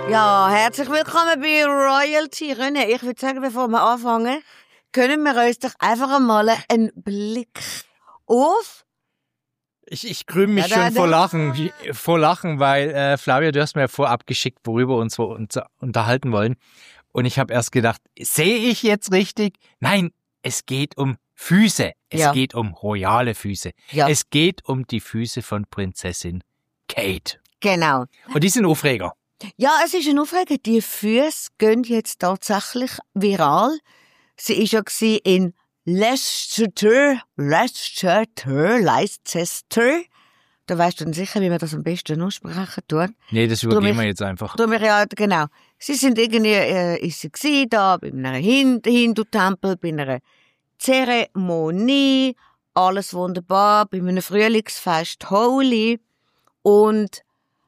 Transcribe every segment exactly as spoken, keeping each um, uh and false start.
Ja, herzlich willkommen bei Royalty. René, ich würde sagen, bevor wir anfangen, können wir uns doch einfach einmal einen Blick auf... Ich, ich krümme mich Da, da, schon vor da. Lachen, vor Lachen, weil äh, Flavia, du hast mir ja vorab geschickt, worüber wir uns unter, unterhalten wollen. Und ich habe erst gedacht, sehe ich jetzt richtig? Nein, es geht um Füße. Es Ja. geht um royale Füße. Ja. Es geht um die Füße von Prinzessin Kate. Genau. Und die sind Aufreger. Ja, es ist eine Aufregung. Die Füße gehen jetzt tatsächlich viral. Sie war ja gewesen in Leicester, Leicester, Leicester. Da weißt du dann sicher, wie man das am besten aussprechen tut. Nee, das Drum übergehen ich- wir jetzt einfach. Darum ich ja, genau. Sie sind irgendwie, äh, ist sie gewesen, da, bei einem Hin- Hindu-Tempel, bei einer Zeremonie, alles wunderbar, bei einem Frühlingsfest, Holi. Und,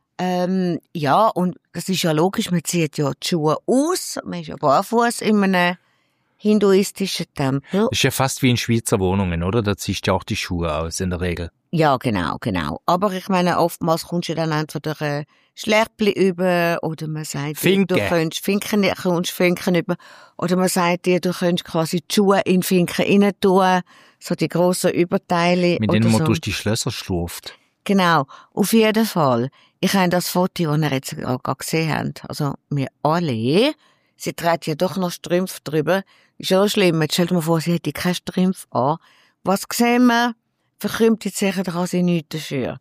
ähm, ja, und das ist ja logisch, man zieht ja die Schuhe aus, man ist ja barfuß in einem hinduistischen Tempel. Das ist ja fast wie in Schweizer Wohnungen, oder? Da ziehst du ja auch die Schuhe aus, in der Regel. Ja, genau, genau. Aber ich meine, oftmals kommst du dann entweder ein Schleppli über, oder man sagt dir, Finken. du könntest Finken, kommst Finken über, oder man sagt dir, du könntest quasi die Schuhe in Finken rein tun, so die grossen Überteile. Mit oder denen man so. durch die Schlösser schlurft. Genau, auf jeden Fall. Ich habe das Foto, das ihr jetzt gerade gesehen habt, also wir alle, sie trägt ja doch noch Strümpfe drüber. Ist ja auch schlimm, jetzt stell dir mal vor, sie hätte keine Strümpfe an. Was sehen wir? Verkrümmt jetzt sicher, da kann sie nichts dafür.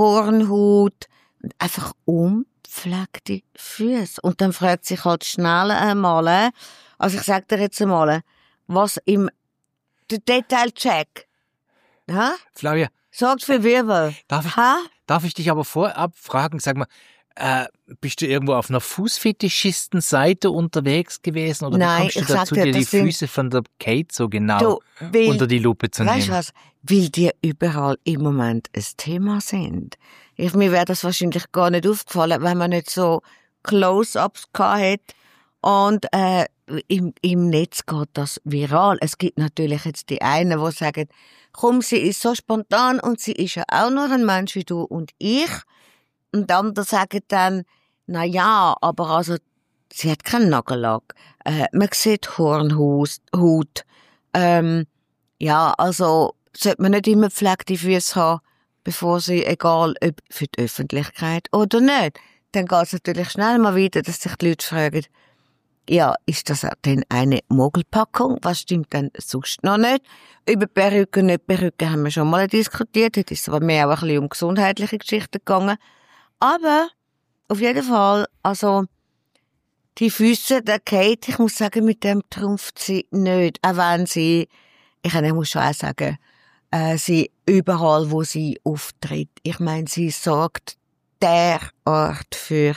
Hornhaut und einfach unpflegte Füße. Und dann fragt sich halt schnell einmal, also ich sag dir jetzt einmal, was im der Detailcheck, ha? Flavia, Sorgt für Wirbel. darf ich, Ha? darf ich dich aber vorab fragen, sag mal, äh, bist du irgendwo auf einer Fußfetischisten-Seite unterwegs gewesen? Oder Nein, wie kommst du ich sag dazu, dir, dir die das sind- Füße von der Kate so genau Du, weil, unter die Lupe zu weißt du nehmen? was? Weil die überall im Moment ein Thema sind. Ich, mir wäre das wahrscheinlich gar nicht aufgefallen, wenn man nicht so Close-ups gehabt hätte. Und, äh, im, im Netz geht das viral. Es gibt natürlich jetzt die einen, die sagen, komm, sie ist so spontan und sie ist ja auch nur ein Mensch wie du und ich. Und andere sagen dann, na ja, aber also, sie hat keinen Nagellack. Äh, man sieht Hornhaut, Haut. Ähm, ja, also, sollte man nicht immer gepflegte Füße haben, bevor sie, egal ob für die Öffentlichkeit oder nicht. Dann geht es natürlich schnell mal wieder, dass sich die Leute fragen, ja, ist das denn eine Mogelpackung? Was stimmt denn sonst noch nicht? Über Perücken, nicht Perücken haben wir schon mal diskutiert. Heute ist es aber mehr auch ein bisschen um gesundheitliche Geschichten gegangen. Aber, auf jeden Fall, also, die Füße der Kate, ich muss sagen, mit dem trumpft sie nicht. Auch wenn sie, ich, ich muss schon auch sagen, äh, sie überall, wo sie auftritt. Ich meine, sie sorgt derart für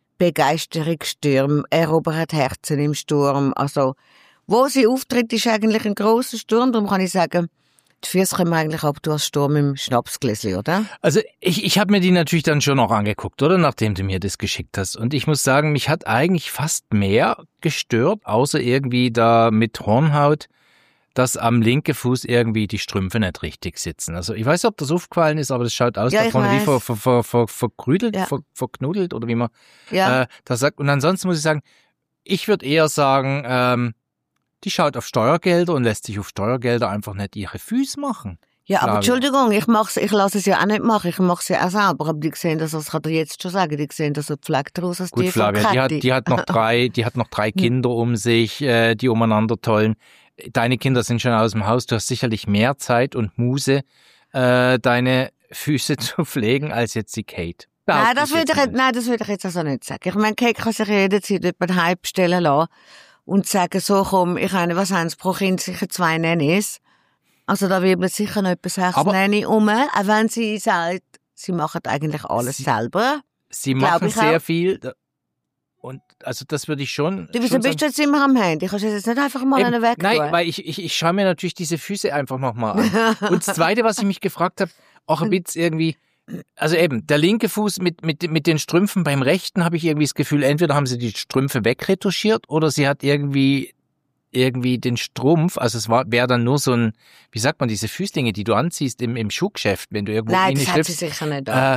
Begeisterungsstürme, erobert Herzen im Sturm. Also, wo sie auftritt, ist eigentlich ein grosser Sturm. Darum kann ich sagen, die Füße kommen eigentlich ab als Sturm im Schnapsgläschen, oder? Also ich, ich habe mir die natürlich dann schon noch angeguckt, oder? Nachdem du mir das geschickt hast. Und ich muss sagen, mich hat eigentlich fast mehr gestört, außer irgendwie da mit Hornhaut, dass am linken Fuß irgendwie die Strümpfe nicht richtig sitzen. Also ich weiß nicht, ob das aufgefallen ist, aber das schaut aus Ja, da ich vorne wie weiß. ver, ver, ver, ver, verkrüdelt, Ja. ver, verknuddelt oder wie man Ja. äh, das sagt. Und ansonsten muss ich sagen, ich würde eher sagen, ähm, die schaut auf Steuergelder und lässt sich auf Steuergelder einfach nicht ihre Füße machen. Ja, aber Flavia. Entschuldigung, ich mach's, ich lasse es ja auch nicht machen, ich mach's ja auch selber, aber die sehen das, das kann ich jetzt schon sagen, die sehen das so gepflegter aus als Gut, die von Flavia, die hat, Kathi. die hat noch drei, die hat noch drei Kinder um sich, äh, die umeinander tollen. Deine Kinder sind schon aus dem Haus. Du hast sicherlich mehr Zeit und Muße, äh, deine Füße zu pflegen, als jetzt die Kate. Nein, Behaupte das ich würde jetzt ich, jetzt- mal. nein, das würde ich jetzt also nicht sagen. Ich meine, Kate kann sich jederzeit jemanden heimstellen lassen und sagen, so komm, ich meine, was haben sie pro Kind? Sicher zwei Nannies. Also da wirbelt sicher noch etwa sechs Aber- Nanny um, auch wenn sie sagt, sie machen eigentlich alles Sie- selber. Sie glaub machen ich sehr auch. viel. Und also das würde ich schon. Du wieso schon bist du jetzt immer am Handy? Kannst du jetzt nicht einfach mal Eben, einen weg Nein, tun? weil ich, ich, ich schaue mir natürlich diese Füße einfach nochmal an. Und das Zweite, was ich mich gefragt habe, auch ein bisschen irgendwie, also eben, der linke Fuß mit, mit, mit den Strümpfen, beim rechten habe ich irgendwie das Gefühl, entweder haben sie die Strümpfe wegretuschiert oder sie hat irgendwie irgendwie den Strumpf, also es war wäre dann nur so ein, wie sagt man, diese Füßlinge, die du anziehst im, im Schuhgeschäft, wenn du irgendwo Nein, das hat sie schlüpfst, sicher nicht da. äh,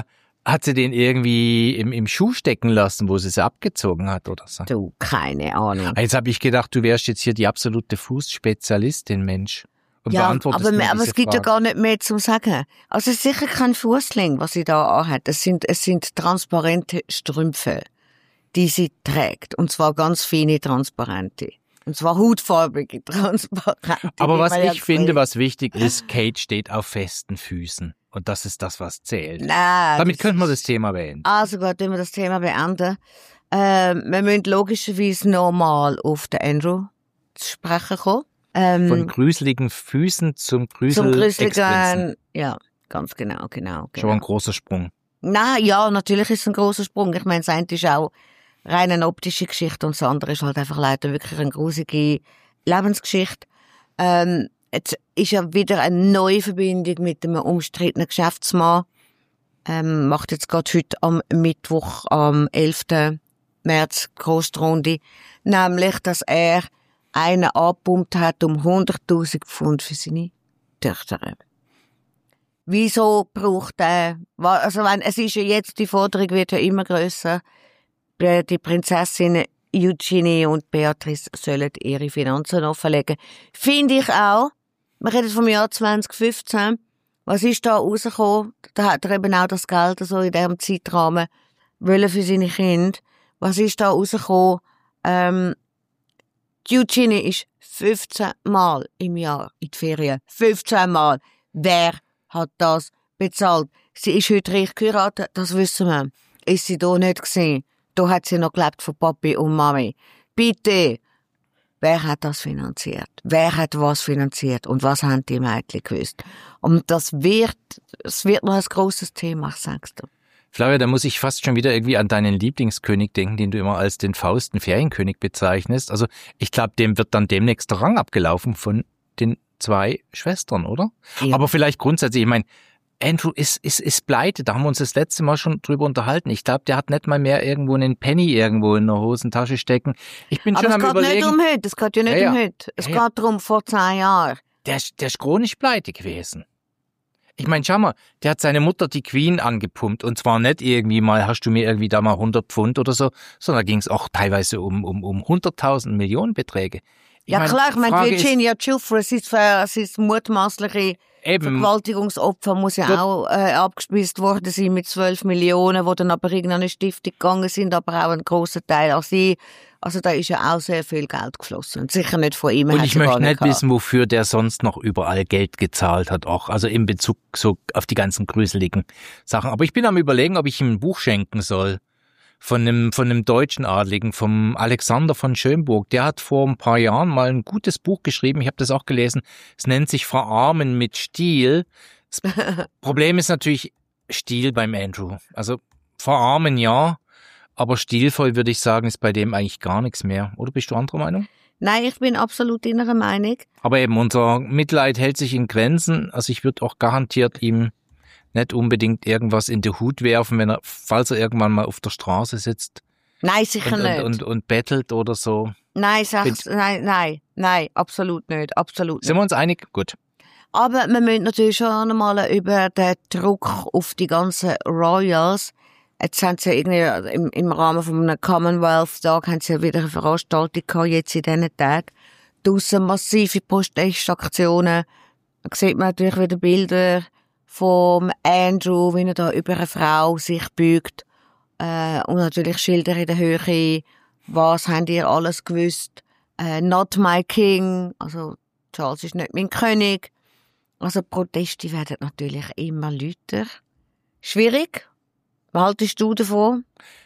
hat sie den irgendwie im, im Schuh stecken lassen, wo sie sie abgezogen hat oder so? Du, keine Ahnung. Jetzt habe ich gedacht, du wärst jetzt hier die absolute Fußspezialistin, Mensch. Und Ja, beantwortest aber, mir aber diese es gibt ja Frage. gar nicht mehr zum Sagen. Also es ist sicher kein Fußling, was sie da anhat. Es sind, es sind transparente Strümpfe, die sie trägt. Und zwar ganz feine, transparente. Und zwar hautfarbige, transparente. Aber was Weil ja ich finde, gesehen- was wichtig ist, Kate steht auf festen Füßen. Und das ist das, was zählt. Nein, Damit das könnten wir ist- das Thema beenden. Also gut, wenn wir das Thema beenden. Ähm, wir müssen logischerweise nochmal auf den Andrew zu sprechen kommen. Ähm, Von gruseligen Füßen zum zum Grusel-Ex-Prinzen. gruseligen, ja, ganz genau, genau, Schon genau. ein großer Sprung. Nein, ja, natürlich ist es ein grosser Sprung. Ich meine, das eine ist auch rein eine optische Geschichte und das andere ist halt einfach leider wirklich eine gruselige Lebensgeschichte. Ähm, jetzt ist ja wieder eine neue Verbindung mit einem umstrittenen Geschäftsmann. Ähm, macht jetzt gerade heute am Mittwoch, am elften März, Grossrunde. Nämlich, dass er einen angepumpt hat um hunderttausend Pfund für seine Töchter. Wieso braucht er, also wenn, es ist ja jetzt, die Forderung wird ja immer grösser. Die Prinzessinnen Eugenie und Beatrice sollen ihre Finanzen offenlegen. Finde ich auch. Wir reden vom Jahr zwanzig fünfzehn. Was ist da rausgekommen? Da hat er eben auch das Geld, also in diesem Zeitrahmen, wollen für seine Kinder. Was ist da rausgekommen? Ähm, die Eugenie ist fünfzehn Mal im Jahr in die Ferien. fünfzehn Mal. Wer hat das bezahlt? Sie ist heute reich geheiratet, das wissen wir. Ist sie da nicht gesehen? Da hat sie noch gelebt von Papi und Mami. Bitte! Wer hat das finanziert? Wer hat was finanziert? Und was haben die Mädchen gewusst? Und das wird, es wird noch ein grosses Thema, sagst du. Flavia, da muss ich fast schon wieder irgendwie an deinen Lieblingskönig denken, den du immer als den Fausten Ferienkönig bezeichnest. Also ich glaube, dem wird dann demnächst der Rang abgelaufen von den zwei Schwestern, oder? Ja. Aber vielleicht grundsätzlich, ich meine, Andrew ist, ist, ist pleite, da haben wir uns das letzte Mal schon drüber unterhalten. Ich glaube, der hat nicht mal mehr irgendwo einen Penny irgendwo in der Hosentasche stecken. Ich bin Aber schon es am geht überlegen, nicht um heute, es geht ja nicht Ja, ja. um heute. Es Ja, ja. geht darum, vor zehn Jahren. der, ist- der ist chronisch pleite gewesen. Ich meine, schau mal, der hat seine Mutter, die Queen, angepumpt. Und zwar nicht irgendwie mal, hast du mir irgendwie da mal hundert Pfund oder so, sondern ging es auch teilweise um, um, um hunderttausend Millionen Beträge. Ich Ja mein, klar, ich meine, Frage ist, Virginia Giuffre, sein, Ver- sein mutmaßliche eben, Vergewaltigungsopfer muss ja Dort- auch äh, abgespeist worden sein mit zwölf Millionen, die dann aber in eine Stiftung gegangen sind, aber auch ein grosser Teil an sie. Also da ist ja auch sehr viel Geld geflossen. Und sicher nicht von ihm. und hat ich sie gar möchte nicht gehabt. wissen, wofür der sonst noch überall Geld gezahlt hat, auch, also in Bezug so auf die ganzen gruseligen Sachen. Aber ich bin am Überlegen, ob ich ihm ein Buch schenken soll. Von einem, von einem deutschen Adligen, vom Alexander von Schönburg. Der hat vor ein paar Jahren mal ein gutes Buch geschrieben. Ich habe das auch gelesen. Es nennt sich Verarmen mit Stil. Das Problem ist natürlich Stil beim Andrew. Also verarmen ja, aber stilvoll würde ich sagen, ist bei dem eigentlich gar nichts mehr. Oder bist du anderer Meinung? Nein, ich bin absolut innerer Meinung. Aber eben, unser Mitleid hält sich in Grenzen. Also ich würde auch garantiert ihm nicht unbedingt irgendwas in den Hut werfen, wenn er, falls er irgendwann mal auf der Straße sitzt Nein, sicher und, nicht. und, und, und bettelt oder so. nein, sag's, Find's- nein, nein, nein, absolut nicht, absolut Sind nicht. wir uns einig? Gut. Aber wir müssen natürlich schon einmal über den Druck auf die ganzen Royals. Jetzt haben sie irgendwie im, im Rahmen von einem Commonwealth-Tag haben sie ja wieder eine Veranstaltung gehabt, jetzt in diesen Tagen. Draussen massive Protestaktionen. Da sieht man natürlich wieder Bilder vom Andrew, wie er da über eine Frau sich beugt. Äh, und natürlich Schilder in der Höhe. Was habt ihr alles gewusst? Äh, not my king. Also, Charles ist nicht mein König. Also, Proteste werden natürlich immer lauter. Schwierig. Was haltest du davon?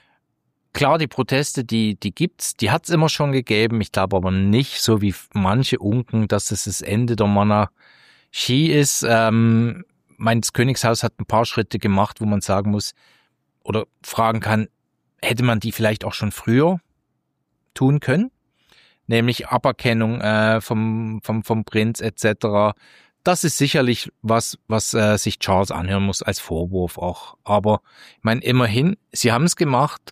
Klar, die Proteste, die, die gibt's, die hat's immer schon gegeben. Ich glaube aber nicht, so wie manche unken, dass es das Ende der Monarchie ist. Ähm, mein das Königshaus hat ein paar Schritte gemacht, wo man sagen muss oder fragen kann, hätte man die vielleicht auch schon früher tun können? Nämlich Aberkennung äh, vom, vom, vom Prinz et cetera. Das ist sicherlich was, was äh, sich Charles anhören muss als Vorwurf auch. Aber ich meine, immerhin, sie haben es gemacht.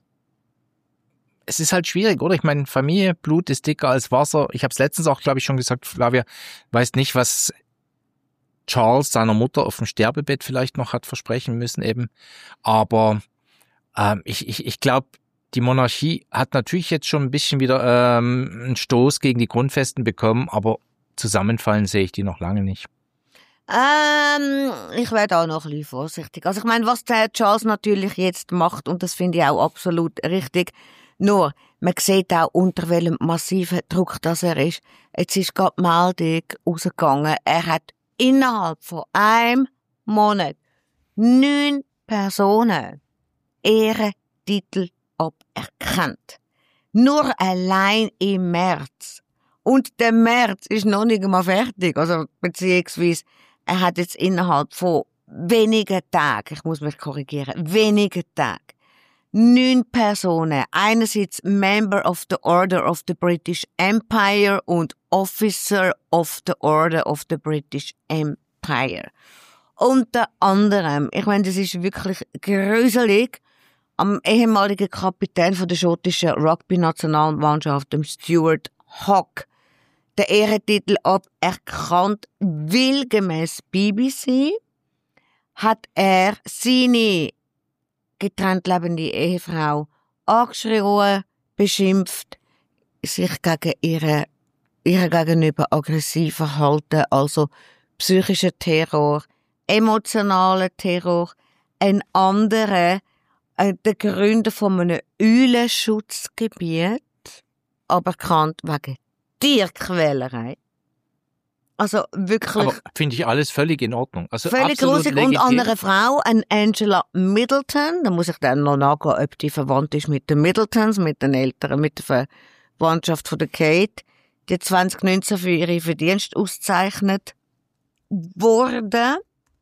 Es ist halt schwierig, oder? Ich meine, Familie, Blut ist dicker als Wasser. Ich habe es letztens auch, glaube ich, schon gesagt, Flavia, weiß nicht, was Charles seiner Mutter auf dem Sterbebett vielleicht noch hat versprechen müssen eben. Aber ähm, ich, ich, ich glaube, die Monarchie hat natürlich jetzt schon ein bisschen wieder ähm, einen Stoß gegen die Grundfesten bekommen, aber zusammenfallen sehe ich die noch lange nicht. Ähm, ich werde auch noch ein bisschen vorsichtig. Also ich meine, was der Charles natürlich jetzt macht, und das finde ich auch absolut richtig, nur, man sieht auch, unter welchem massiven Druck das er ist. Jetzt ist gerade die Meldung rausgegangen, er hat innerhalb von einem Monat neun Personen Ehrentitel aberkannt. Nur allein im März. Und der März ist noch nicht einmal fertig. Also, beziehungsweise, er hat jetzt innerhalb von wenigen Tagen, ich muss mich korrigieren, wenigen Tagen, neun Personen, einerseits Member of the Order of the British Empire und Officer of the Order of the British Empire. Unter anderem, ich meine, das ist wirklich gruselig, am ehemaligen Kapitän von der schottischen Rugby-Nationalmannschaft, dem Stuart Hogg, der Ehrentitel aberkannt, weil gemäss B B C hat er seine getrennt lebende Ehefrau angeschrien, beschimpft, sich gegen ihre, ihre gegenüber aggressiv verhalten, also psychischer Terror, emotionaler Terror, ein anderer, äh, der Gründer von einem Eulenschutzgebiet, aberkannt wegen Tierquälerei. Also wirklich. Aber finde ich alles völlig in Ordnung. Also völlig gruselig. Und andere Frau, eine Angela Middleton, da muss ich dann noch nachgehen, ob die verwandt ist mit den Middletons, mit den Eltern, mit der Verwandtschaft von der Kate, die zwanzig neunzehn für ihre Verdienste ausgezeichnet wurde.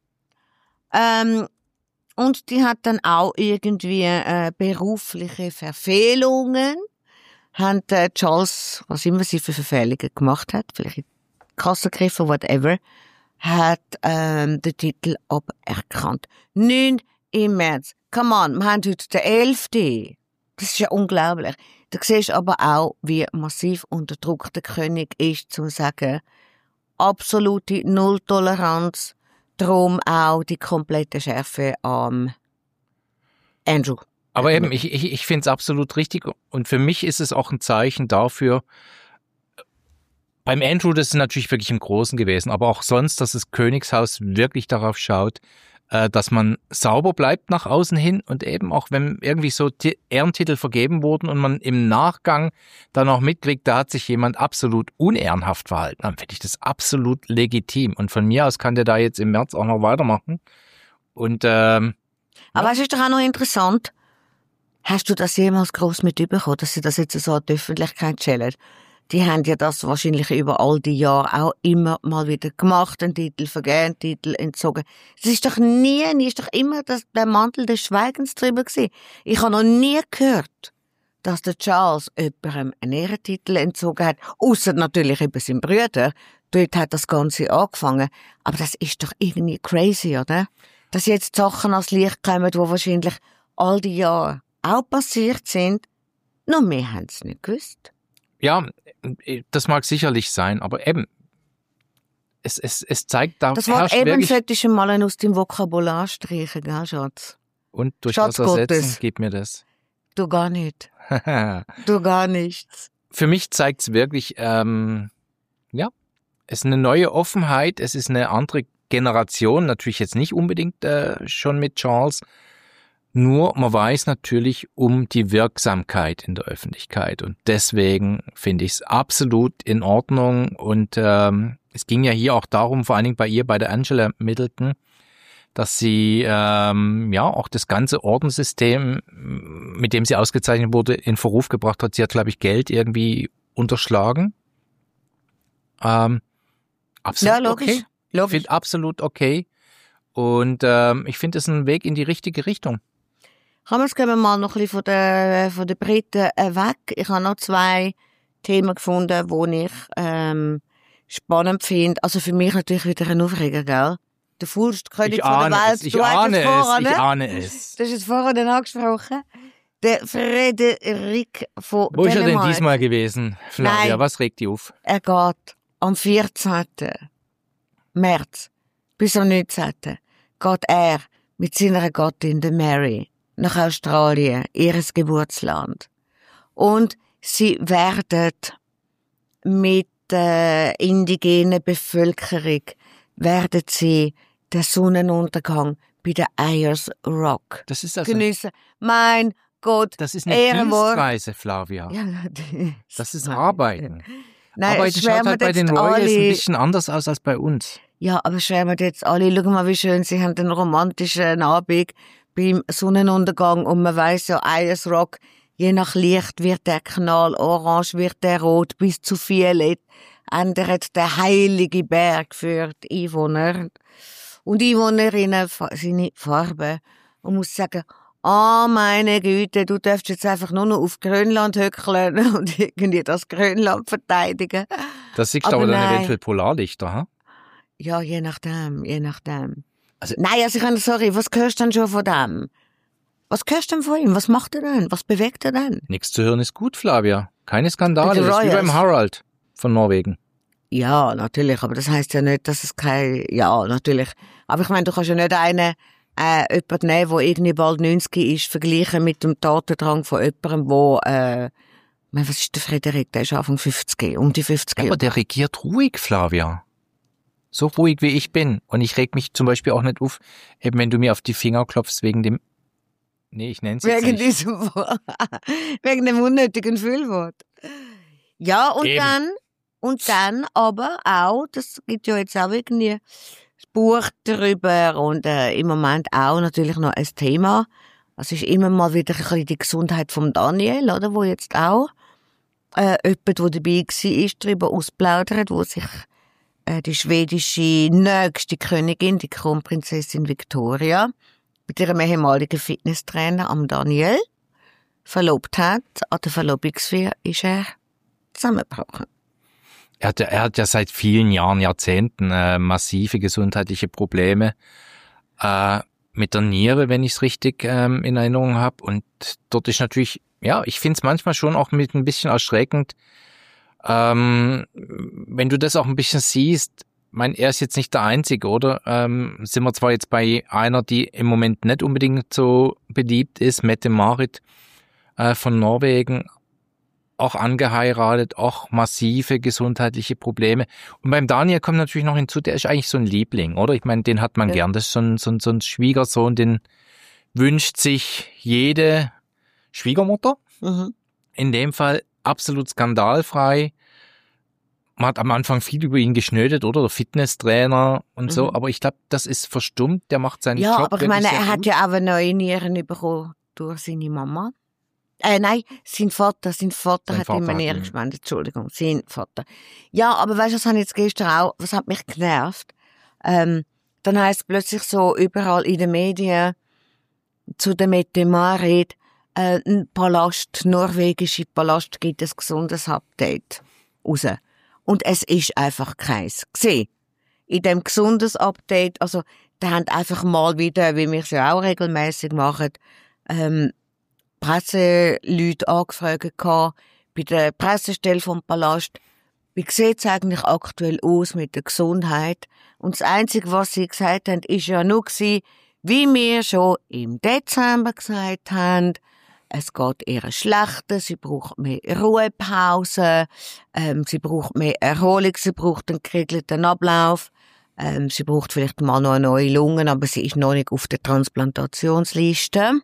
Ähm, und die hat dann auch irgendwie äh, berufliche Verfehlungen. Haben äh, Charles, was immer sie für Verfehlungen gemacht hat, vielleicht Kasse gegriffen, whatever, hat ähm, den Titel aberkannt. neun im März. Come on, wir haben heute den elften Das ist ja unglaublich. Da siehst du aber auch, wie massiv unter Druck der König ist, zu sagen, absolute Nulltoleranz, darum auch die komplette Schärfe am Andrew. Aber eben, ich, ich, ich finde es absolut richtig und für mich ist es auch ein Zeichen dafür, beim Andrew, das ist natürlich wirklich im Großen gewesen, aber auch sonst, dass das Königshaus wirklich darauf schaut, äh, dass man sauber bleibt nach außen hin und eben auch, wenn irgendwie so T- Ehrentitel vergeben wurden und man im Nachgang dann auch mitkriegt, da hat sich jemand absolut unehrenhaft verhalten, dann finde ich das absolut legitim und von mir aus kann der da jetzt im März auch noch weitermachen. Und ähm, aber ja. es ist doch auch noch interessant, hast du das jemals gross mitbekommen, dass sie das jetzt so an die Öffentlichkeit stellen? Die haben ja das wahrscheinlich über all die Jahre auch immer mal wieder gemacht, einen Titel vergeben, einen Titel entzogen. Es ist doch nie, nie ist doch immer das, der Mantel des Schweigens drüber gewesen. Ich habe noch nie gehört, dass der Charles jemandem einen Ehrentitel entzogen hat, ausser natürlich eben seinem Bruder. Dort hat das Ganze angefangen. Aber das ist doch irgendwie crazy, oder? Dass jetzt Sachen ans Licht kommen, die wahrscheinlich all die Jahre auch passiert sind, nur wir haben es nicht gewusst. Ja, das mag sicherlich sein, aber eben, es, es, es zeigt, da das Wort herrscht eben wirklich... solltest du mal aus deinem Vokabular streichen, gell, Schatz? Und durch Schatz was ersetzen, Gottes. gib mir das. Du gar nicht. Du gar nichts. Für mich zeigt es wirklich, ähm, ja, es ist eine neue Offenheit, es ist eine andere Generation, natürlich jetzt nicht unbedingt äh, schon mit Charles, nur man weiß natürlich um die Wirksamkeit in der Öffentlichkeit und deswegen finde ich es absolut in Ordnung und ähm, es ging ja hier auch darum, vor allen Dingen bei ihr, bei der Angela Middleton, dass sie ähm, ja auch das ganze Ordenssystem, mit dem sie ausgezeichnet wurde, in Verruf gebracht hat. Sie hat, glaube ich, Geld irgendwie unterschlagen. Ähm, absolut Ja, logisch. okay. Ich logisch. finde absolut okay und ähm, ich finde es ein Weg in die richtige Richtung. Kommen wir mal noch ein bisschen von den, von den Briten weg. Ich habe noch zwei Themen gefunden, die ich ähm, spannend finde. Also für mich natürlich wieder ein Aufreger, gell? Der faulste König Ich von der ahne Welt. es, ich Du hast ahne es vorher, es, ich ne? ahne es. Du hast es vorher dann angesprochen. Der Frederik von Wo ist er denn Dänemark. diesmal gewesen, Flavia? Nein. Was regt dich auf? Er geht am vierzehnten März bis am neunzehnten geht er mit seiner Gattin, der Mary, nach Australien, ihres Geburtsland. Und sie werden mit der indigenen Bevölkerung, werden sie den Sonnenuntergang bei der Ayers Rock Das ist also, geniessen. Mein Gott, das ist eine Ehrenwort. Dienstreise, Flavia. Ja, Das ist Arbeiten. Nein, Arbeiten schaut schwärmen halt bei den jetzt Royals alle- ein bisschen anders aus als bei uns. Ja, aber schwärmen jetzt alle, schau mal, wie schön, sie haben den romantischen Abend beim Sonnenuntergang und man weiss ja, Ayers Rock, je nach Licht wird der Kanal orange, wird der rot, bis zu Violet ändert der heilige Berg für die Einwohner und Einwohnerinnen seine Farbe. Und muss sagen, ah, oh, meine Güte, du darfst jetzt einfach nur noch auf Grönland hückeln und irgendwie das Grönland verteidigen. Das siehst Aber aber dann nein. eventuell Polarlichter, ha? Ja, je nachdem, je nachdem. Also- Nein, also ich meine, sorry, was hörst du denn schon von dem? Was hörst du denn von ihm? Was macht er denn? Was bewegt er denn? Nichts zu hören ist gut, Flavia. Keine Skandale. Bei den Das ist wie Royals. beim Harald von Norwegen. Ja, natürlich, aber das heisst ja nicht, dass es kein, ja, natürlich. Aber ich meine, du kannst ja nicht einen, äh, jemanden nehmen, der irgendwie bald neunzig ist, vergleichen mit dem Tatendrang von jemandem, der, äh, ich meine, was ist der Frederik? Der ist Anfang fünfzig, um die fünfzig. Ja, aber der regiert ruhig, Flavia. So ruhig wie ich bin. Und ich reg mich zum Beispiel auch nicht auf, eben wenn du mir auf die Finger klopfst wegen dem, nee, ich nenn's jetzt Wegen nicht. diesem, wegen dem unnötigen Füllwort. Ja, und Eben. dann, und dann aber auch, das gibt ja jetzt auch irgendwie ein Buch darüber und äh, im Moment auch natürlich noch ein Thema. Es ist immer mal wieder ein bisschen die Gesundheit von Daniel, oder, wo jetzt auch äh, jemand, der dabei war, ist, darüber ausplaudert, wo sich äh, die schwedische nächste Königin, die Kronprinzessin Victoria, mit ihrem ehemaligen Fitnesstrainer, am Daniel, verlobt hat. An der Verlobungsfeier ist er zusammengebrochen. Er hat, ja- er hat ja seit vielen Jahren, Jahrzehnten äh, massive gesundheitliche Probleme äh, mit der Niere, wenn ich es richtig ähm, in Erinnerung habe. Und dort ist natürlich, ja, ich finde es manchmal schon auch mit ein bisschen erschreckend, ähm, wenn du das auch ein bisschen siehst. Ich meine, er ist jetzt nicht der Einzige, oder? Ähm, sind wir zwar jetzt bei einer, die im Moment nicht unbedingt so beliebt ist, Mette-Marit äh, von Norwegen, auch angeheiratet, auch massive gesundheitliche Probleme. Und beim Daniel kommt natürlich noch hinzu, der ist eigentlich so ein Liebling, oder? Ich meine, den hat man Ja. gern. Das ist so ein, so ein, so ein Schwiegersohn, den wünscht sich jede Schwiegermutter. Mhm. In dem Fall absolut skandalfrei. Man hat am Anfang viel über ihn geschnödet, oder? Der Fitnesstrainer und so. Mhm. Aber ich glaube, das ist verstummt. Der macht seinen Ja, Job aber ich wirklich meine, sehr er hat gut. ja auch eine neue Nieren bekommen durch seine Mama. Äh, nein, sein Vater, sein Vater Sein hat Vater ihm eine hat Niere ihm- gespendet, Entschuldigung, sein Vater. Ja, aber weißt du, was habe ich jetzt gestern auch, was hat mich genervt? Ähm, dann heisst es plötzlich so überall in den Medien zu der Mette-Marit, äh, ein Palast, norwegische Palast gibt ein gesundes Update raus. Und es ist einfach keins. Gesehen. In dem gesundes Update, also, da haben einfach mal wieder, wie wir es ja auch regelmäßig machen, ähm, Presseleute angefragt gehabt, bei der Pressestelle vom Palast, wie sieht's eigentlich aktuell aus mit der Gesundheit? Und das Einzige, was sie gesagt haben, ist ja nur gewesen, wie wir schon im Dezember gesagt haben, es geht ihr schlechter, sie braucht mehr Ruhepause, ähm, sie braucht mehr Erholung, sie braucht einen geregelten Ablauf, ähm, sie braucht vielleicht mal noch eine neue Lunge, aber sie ist noch nicht auf der Transplantationsliste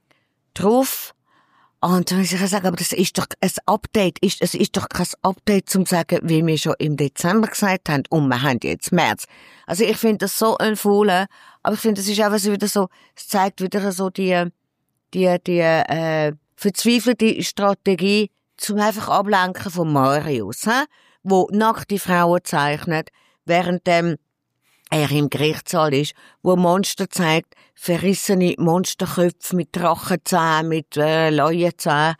drauf. Und dann muss ich sagen, aber das ist doch ein Update, ist, es ist doch kein Update zum sagen, wie wir schon im Dezember gesagt haben, und wir haben jetzt März. Also ich finde das so ein Faulen, aber ich finde, das ist auch so wieder so, es zeigt wieder so die, die, die, äh, verzweifelte Strategie zum einfach Ablenken von Marius, hä? Wo nackte Frauen zeichnet, während ähm, er im Gerichtssaal ist, wo Monster zeigt, verrissene Monsterköpfe mit Drachenzähnen, mit äh, Leuenzähnen.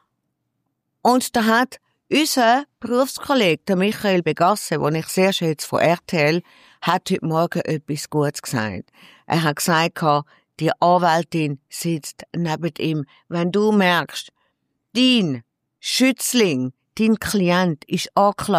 Und da hat unser Berufskollege, der Michael Begasse, den ich sehr schätze von R T L, hat heute Morgen etwas Gutes gesagt. Er hat gesagt, die Anwältin sitzt neben ihm. Wenn du merkst, dein Schützling, dein Klient ist angeklagt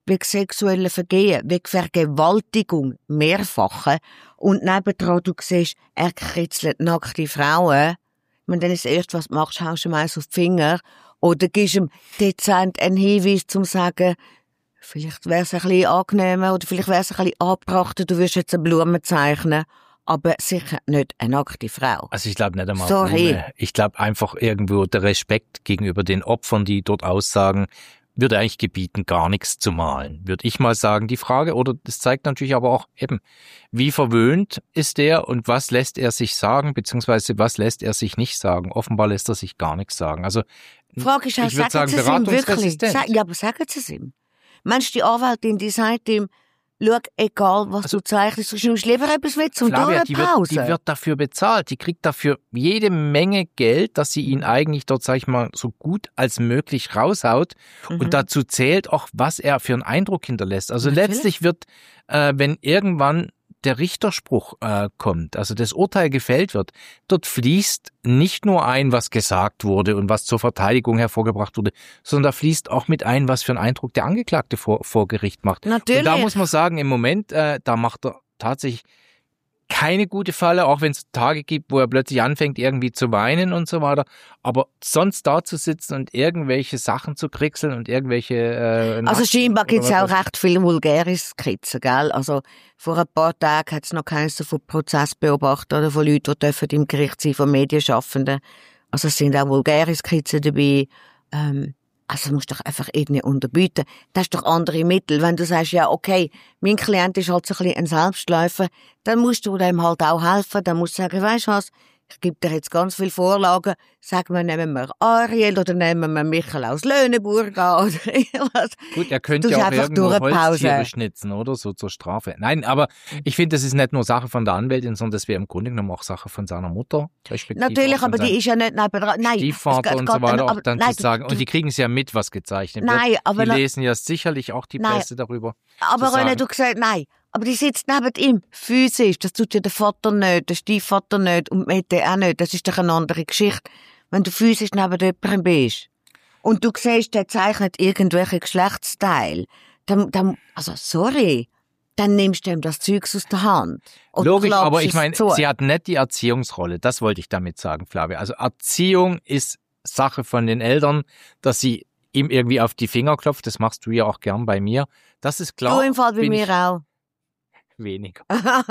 wegen sexuellen Vergehen, wegen Vergewaltigung, mehrfache, und nebendran du siehst, er kritzelt nackte Frauen, ich meine, dann ist das Erste, was du machst, haust du ihm eins auf die Finger, oder gibst ihm dezent einen Hinweis, zum zu sagen, vielleicht wäre es ein bisschen angenehmer, oder vielleicht wäre es ein bisschen angebrachter, du würdest jetzt eine Blume zeichnen, aber sicher nicht eine nackte Frau. Also ich glaube nicht einmal Sorry. Blume. Ich glaube einfach irgendwo der Respekt gegenüber den Opfern, die dort aussagen, würde eigentlich gebieten, gar nichts zu malen, würde ich mal sagen. Die Frage, oder das zeigt natürlich aber auch eben, wie verwöhnt ist der und was lässt er sich sagen, beziehungsweise was lässt er sich nicht sagen. Offenbar lässt er sich gar nichts sagen. Also Die Frage ist auch, ich würde sagen sagen, Sie es ihm wirklich? beratungsresistent. Sag, ja, aber sagen Sie es ihm. Meinst du, die Anwältin, die sagt ihm, schau, egal was Also, du zeichnest, du nimmst lieber etwas mit zum Flavia, die wird, Pause. die wird dafür bezahlt. Die kriegt dafür jede Menge Geld, dass sie ihn eigentlich dort, sag ich mal, so gut als möglich raushaut. Mhm. Und dazu zählt auch, was er für einen Eindruck hinterlässt. Also Natürlich. letztlich wird, äh, wenn irgendwann der Richterspruch äh, kommt, also das Urteil gefällt wird, dort fließt nicht nur ein, was gesagt wurde und was zur Verteidigung hervorgebracht wurde, sondern da fließt auch mit ein, was für einen Eindruck der Angeklagte vor, vor Gericht macht. Natürlich. Und da muss man sagen, im Moment, äh, da macht er tatsächlich keine gute Falle, auch wenn es Tage gibt, wo er plötzlich anfängt, irgendwie zu weinen und so weiter. Aber sonst da zu sitzen und irgendwelche Sachen zu kriegseln und irgendwelche... Äh, Also scheinbar gibt es oder ja was auch weiß recht viele vulgäre Skizzen, gell? Also vor ein paar Tagen hat es noch geheißen von Prozessbeobachtern oder von Leuten, die dürfen im Gericht sein, von Medienschaffenden. Also es sind auch vulgäre Skizzen dabei. Ähm, also musst du doch einfach irgendwie unterbieten. Das ist doch andere Mittel. Wenn du sagst, ja okay, mein Klient ist halt so ein bisschen ein Selbstläufer, dann musst du dem halt auch helfen. Dann musst du sagen, weisst du was, ich gebe dir jetzt ganz viele Vorlagen. Sagen wir, nehmen wir Ariel oder nehmen wir Michael aus Löhneburg an oder irgendwas. Gut, er könnte Du ja auch einfach irgendwo durchpausen. Holztiere schnitzen oder so zur Strafe. Nein, aber ich finde, das ist nicht nur Sache von der Anwältin, sondern das wäre im Grunde genommen auch Sache von seiner Mutter. respektive Natürlich, auch von aber die seinem ist ja nicht nebendran. Nein, Stiefvater es geht- und so geht- weiter auch aber- dann nein, zu sagen. du- Und die kriegen es ja mit, was gezeichnet Nein, wird. aber die na- lesen ja sicherlich auch die Nein. Presse darüber. Aber zu René, sagen, du gesagt, nein. Aber die sitzt neben ihm. Physisch. Das tut ja der Vater nicht, der Stiefvater nicht und Mette auch nicht. Das ist doch eine andere Geschichte. Wenn du physisch neben jemandem bist und du siehst, der zeichnet irgendwelche Geschlechtsteile, dann, dann, also, sorry, dann nimmst du ihm das Zeugs aus der Hand. Oder Logisch, klappst aber ich es meine, zu. sie hat nicht die Erziehungsrolle. Das wollte ich damit sagen, Flavia. Also Erziehung ist Sache von den Eltern, dass sie ihm irgendwie auf die Finger klopft. Das machst du ja auch gern bei mir. Das ist klar. Du im Fall bei Bin mir ich auch. Weniger.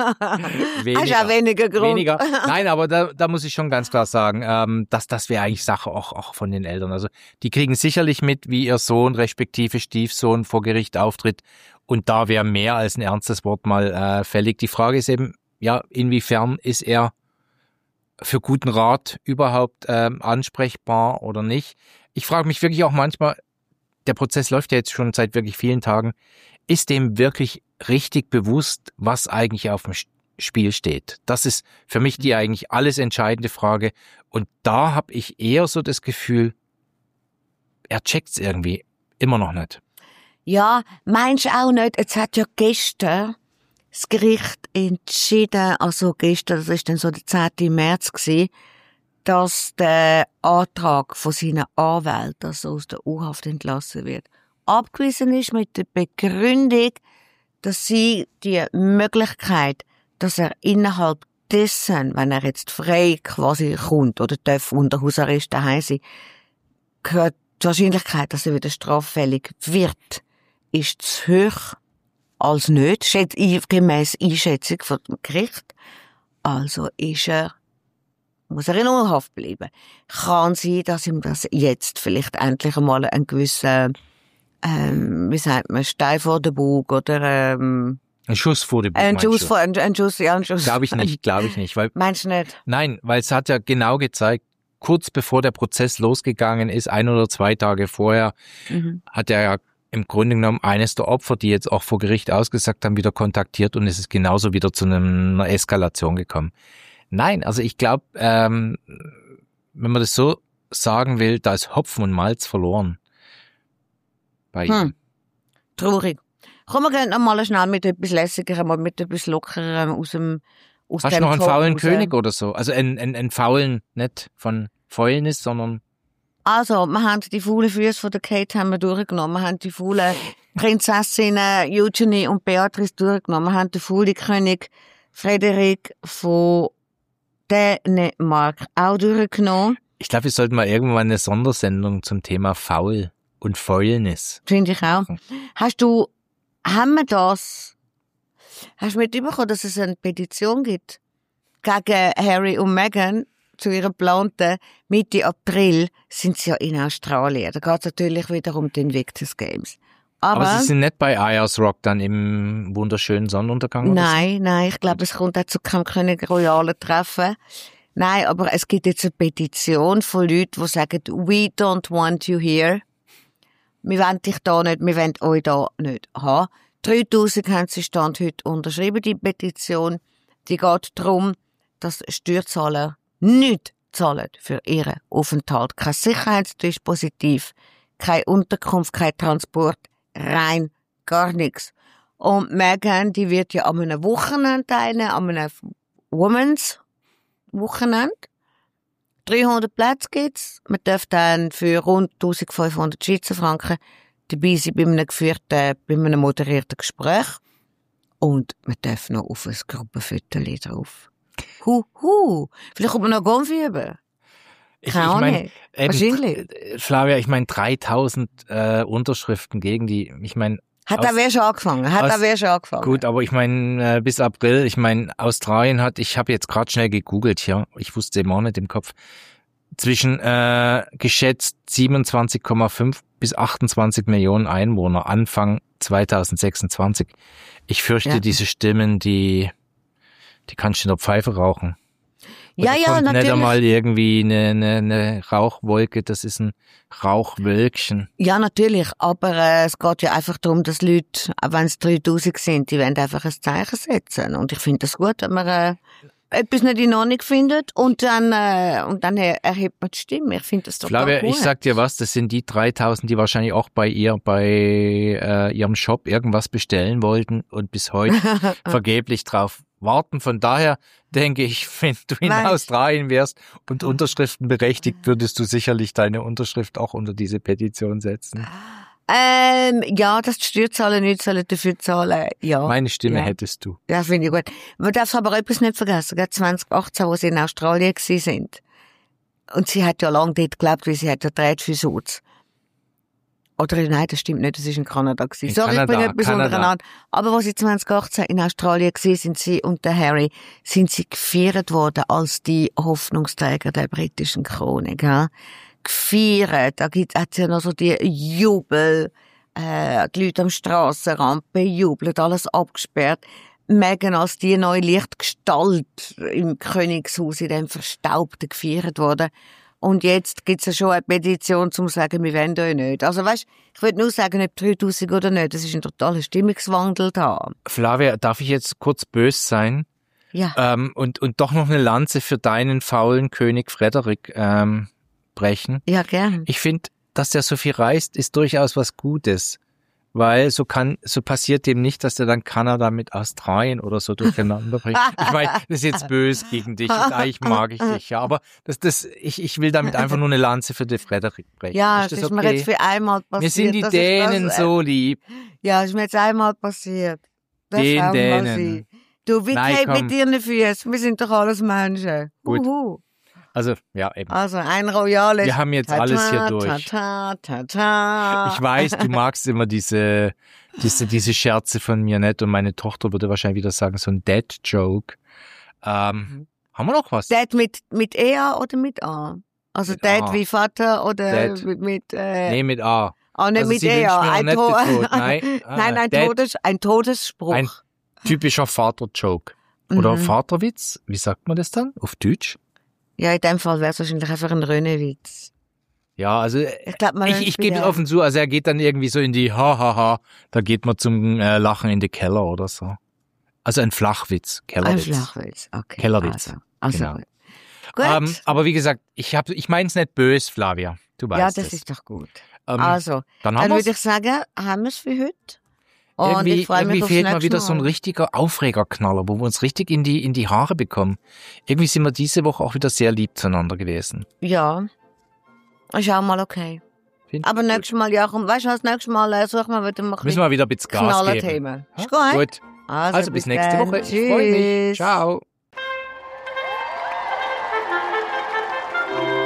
Hast Weniger. auch weniger Grund. Weniger. Nein, aber da, da muss ich schon ganz klar sagen, ähm, dass das wäre eigentlich Sache auch, auch von den Eltern. Also die kriegen sicherlich mit, wie ihr Sohn respektive Stiefsohn vor Gericht auftritt. Und da wäre mehr als ein ernstes Wort mal äh, fällig. Die Frage ist eben, ja, inwiefern ist er für guten Rat überhaupt ähm, ansprechbar oder nicht? Ich frage mich wirklich auch manchmal, der Prozess läuft ja jetzt schon seit wirklich vielen Tagen, ist dem wirklich richtig bewusst, was eigentlich auf dem Spiel steht? Das ist für mich die eigentlich alles entscheidende Frage. Und da habe ich eher so das Gefühl, er checkt's irgendwie immer noch nicht. Ja, meinst du auch nicht, jetzt hat ja gestern das Gericht entschieden, also gestern, das ist dann so der zehnten März gewesen, dass der Antrag von seinen Anwälten, also aus der U-Haft entlassen wird, abgewiesen ist mit der Begründung, dass sie die Möglichkeit, dass er innerhalb dessen, wenn er jetzt frei quasi kommt oder darf unter Hausarrest daheim sein, gehört die Wahrscheinlichkeit, dass er wieder straffällig wird, ist zu hoch als nicht, schätz, gemäss Einschätzung vom Gericht. Also ist er, muss er in U-Haft bleiben. Kann sein, dass ihm das jetzt vielleicht endlich einmal einen gewissen, ähm, wie sagt man, Stein vor den Bug oder ähm, Ein Schuss vor die Bug, ein meinst Schuss du? vor, ein, ein Schuss, ja, ein Schuss. Glaube ich nicht, glaube ich nicht. Weil, Meinst du nicht? nein, weil es hat ja genau gezeigt, kurz bevor der Prozess losgegangen ist, ein oder zwei Tage vorher, Mhm. hat er ja im Grunde genommen eines der Opfer, die jetzt auch vor Gericht ausgesagt haben, wieder kontaktiert und es ist genauso wieder zu einer Eskalation gekommen. Nein, also ich glaube, ähm, wenn man das so sagen will, da ist Hopfen und Malz verloren. Bei ihm. Hm. Traurig. Komm, wir gehen noch mal schnell mit etwas Lässigerem, mal mit etwas Lockerem aus dem, aus Hast du dem noch einen Topf faulen raus. König oder so? Also einen, einen, einen faulen, nicht von Fäulnis, sondern Also, wir haben die faulen Füße von der Kate haben wir durchgenommen. Wir haben die faulen Prinzessinnen Eugenie und Beatrice durchgenommen. Wir haben den faulen König Frederik von Dänemark auch durchgenommen. Ich glaube, wir sollten mal irgendwann eine Sondersendung zum Thema Faul und Fäulnis. Finde ich auch. Hast du, haben wir das, hast du mitbekommen, dass es eine Petition gibt gegen Harry und Meghan zu ihrem geplanten Mitte April sind sie ja in Australien. Da geht es natürlich wieder um die Invictus Games. Aber, Aber sie sind nicht bei Ayers Rock dann im wunderschönen Sonnenuntergang? Nein, oder so? Nein, ich glaube, es kommt auch zu keinem König Royalen Treffen. Nein, aber es gibt jetzt eine Petition von Leuten, die sagen, we don't want you here. Wir wollen dich da nicht, wir wollen euch da nicht haben. dreitausend haben sie Stand heute unterschrieben, die Petition. Die geht darum, dass Steuerzahler nicht zahlen für ihren Aufenthalt. Kein Sicherheitsdispositiv, keine Unterkunft, kein Transport, rein gar nichts. Und Meghan, die wird ja an einem Wochenende teilnehmen, an einem Women's Wochenende. dreihundert Plätze gibt's. Man darf dann für rund eintausendfünfhundert Schweizer Franken dabei sein bei einem geführten, bei einem moderierten Gespräch. Und man darf noch auf ein Gruppenfoto drauf. Hu, hu. Vielleicht kommt man noch Gonfi über. Keine Ahnung. Ich mein, wahrscheinlich. Eben, Flavia, ich meine dreitausend äh, Unterschriften gegen die, ich meine... Hat da wer schon angefangen? Hat da wer schon angefangen? Gut, aber ich meine, äh, bis April, ich meine, Australien hat, ich habe jetzt gerade schnell gegoogelt hier, ich wusste eben auch nicht im Kopf, zwischen äh, geschätzt siebenundzwanzig Komma fünf bis achtundzwanzig Millionen Einwohner Anfang zweitausendsechsundzwanzig. Ich fürchte, ja. diese Stimmen, die, die kannst du in der Pfeife rauchen. Und ja, ja, kommt natürlich. Nicht einmal irgendwie eine, eine, eine Rauchwolke, das ist ein Rauchwölkchen. Ja, natürlich, aber äh, es geht ja einfach darum, dass Leute, auch wenn es dreitausend sind, die wollen einfach ein Zeichen setzen. Und ich finde das gut, wenn man äh, etwas nicht in Ordnung findet und dann äh, und dann erhebt man die Stimme. Ich finde das total Flavia, gut. Ich sag dir was, das sind die dreitausend, die wahrscheinlich auch bei ihr, bei äh, ihrem Shop irgendwas bestellen wollten und bis heute vergeblich drauf warten. Von daher denke ich, wenn du in Nein. Australien wärst und Unterschriften berechtigt, würdest du sicherlich deine Unterschrift auch unter diese Petition setzen. Ähm, ja, dass die Steuerzahler nicht sollen dafür zahlen, ja. Meine Stimme ja. hättest du. Ja, finde ich gut. Man darf aber etwas nicht vergessen, gell, zwanzig achtzehn, wo sie in Australien gewesen sind. Und sie hat ja lange dort gelebt, weil sie hat ja dreht für Sutz. Oder nein, das stimmt nicht, das war in Kanada gewesen. In Sorry, Kanada, ich bringe etwas Kanada. untereinander. Aber wo sie zwanzig achtzehn in Australien gewesen sind, sie und der Harry, sind sie gefeiert worden als die Hoffnungsträger der britischen Krone, gell? Gefeiert. Da gibt es ja noch so die Jubel, äh, die Leute am Strassenrand bejubelt, alles abgesperrt. Meghan als die neue Lichtgestalt im Königshaus in dem Verstaubten gefeiert worden. Und jetzt gibt's ja schon eine Petition, um zu sagen, wir wollen euch nicht. Also weißt, ich würde nur sagen, ob dreitausend oder nicht, das ist ein totaler Stimmungswandel da. Flavia, darf ich jetzt kurz böse sein? Ja. Ähm, und, und doch noch eine Lanze für deinen faulen König Frederik ähm, brechen. Ja, gern. Ich finde, dass der so viel reist, ist durchaus was Gutes. Weil so kann, so passiert dem nicht, dass der dann Kanada mit Australien oder so durcheinander bringt. Ich meine, das ist jetzt böse gegen dich und eigentlich mag ich dich, ja. Aber das, das, ich, ich will damit einfach nur eine Lanze für den Frederik brechen. Ja, ist das das ist okay? mir jetzt für einmal passiert. Mir sind die dass Dänen das, so lieb. Ja, ist mir jetzt einmal passiert. Das Den kann mal Dänen. sein. Du, wie Nein, geht komm. mit ihren Füßen? Wir sind doch alles Menschen. Gut. Uhu. Also, ja, eben. Also, ein royales. Wir haben jetzt ta-ta, alles hier durch. Ta-ta, ta-ta. Ich weiß, du magst immer diese, diese, diese Scherze von mir nicht und meine Tochter würde wahrscheinlich wieder sagen, so ein Dad-Joke. Ähm, Mhm. haben wir noch was? Dad mit, mit E A oder mit A? Also Mit Dad A. wie Vater oder Dad. mit, mit äh, Nee, mit A. auch nicht Also mit sie E A. wünschen mir Ein, nicht To- den Tod. Nein. Ah, Nein, ein, Dad. Todes, ein Todesspruch. Ein typischer Vater-Joke. Oder Mhm. Vaterwitz. Wie sagt man das dann? Auf Deutsch? Ja, in dem Fall wäre es wahrscheinlich einfach ein Rönnewitz. Ja, also Ich glaube, man ich, ich gebe es offen zu, also er geht dann irgendwie so in die Hahaha, da geht man zum äh, Lachen in den Keller oder so. Also ein Flachwitz, Ein Kellerwitz. Flachwitz, okay. Kellerwitz. Also, also Genau. gut. Gut. Ähm, aber wie gesagt, ich hab, ich mein's nicht böse, Flavia. Du weißt ja, das es. ist doch gut. Ähm, Also, dann dann haben würde wir's. ich sagen, haben wir es für heute. Und Irgendwie, ich freue mich irgendwie aufs fehlt mal nächste wieder so ein Mal. richtiger Aufregerknaller, wo wir uns richtig in die, in die Haare bekommen. Irgendwie sind wir diese Woche auch wieder sehr lieb zueinander gewesen. Ja. Ist auch mal okay. Find Aber ich nächstes Mal, ja, komm, weißt du, das nächste Mal äh, suchen wir wieder mal ein Müssen wir wieder ein bisschen Gas geben. Themen. Ist Ha? gut? Gut. Also, Also bis bis nächste dann. Woche. Ich freue mich. Tschüss. Ciao.